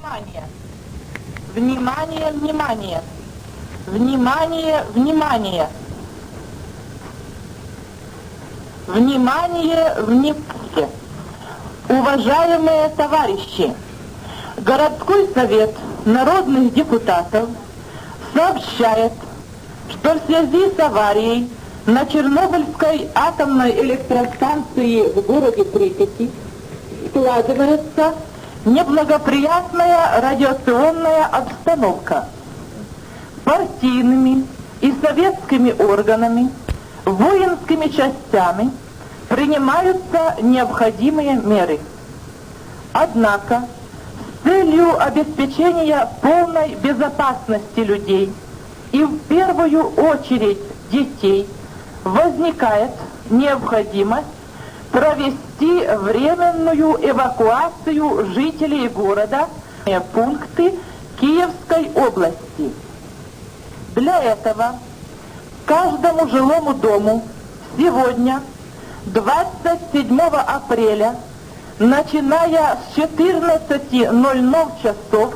Внимание! Внимание, внимание! Внимание, внимание! Внимание, внимание! Уважаемые товарищи! Городской совет народных депутатов сообщает, что в связи с аварией на Чернобыльской атомной электростанции в городе Припяти складывается неблагоприятная радиационная обстановка. Партийными и советскими органами, воинскими частями принимаются необходимые меры. Однако, с целью обеспечения полной безопасности людей и в первую очередь детей возникает необходимость провести временную эвакуацию жителей города в пункты Киевской области. Для этого каждому жилому дому сегодня, 27 апреля, начиная с 14:00 часов,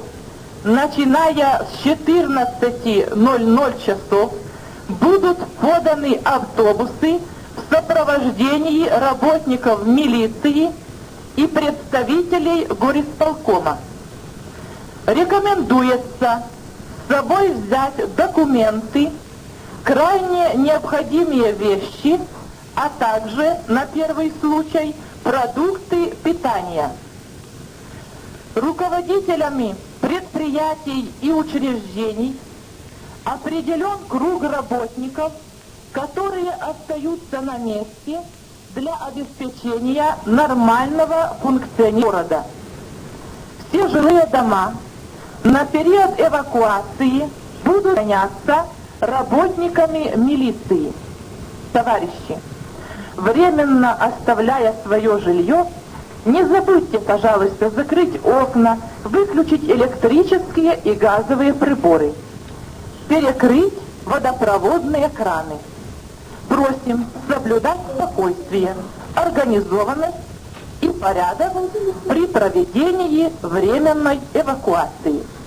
будут поданы автобусы в сопровождении работников милиции и представителей горисполкома. Рекомендуется с собой взять документы, крайне необходимые вещи, а также, на первый случай, продукты питания. Руководителями предприятий и учреждений определен круг работников, которые остаются на месте для обеспечения нормального функционирования города. Все жилые дома на период эвакуации будут охраняться работниками милиции. Товарищи, временно оставляя свое жилье, не забудьте, пожалуйста, закрыть окна, выключить электрические и газовые приборы, перекрыть водопроводные краны. Просим соблюдать спокойствие, организованность и порядок при проведении временной эвакуации.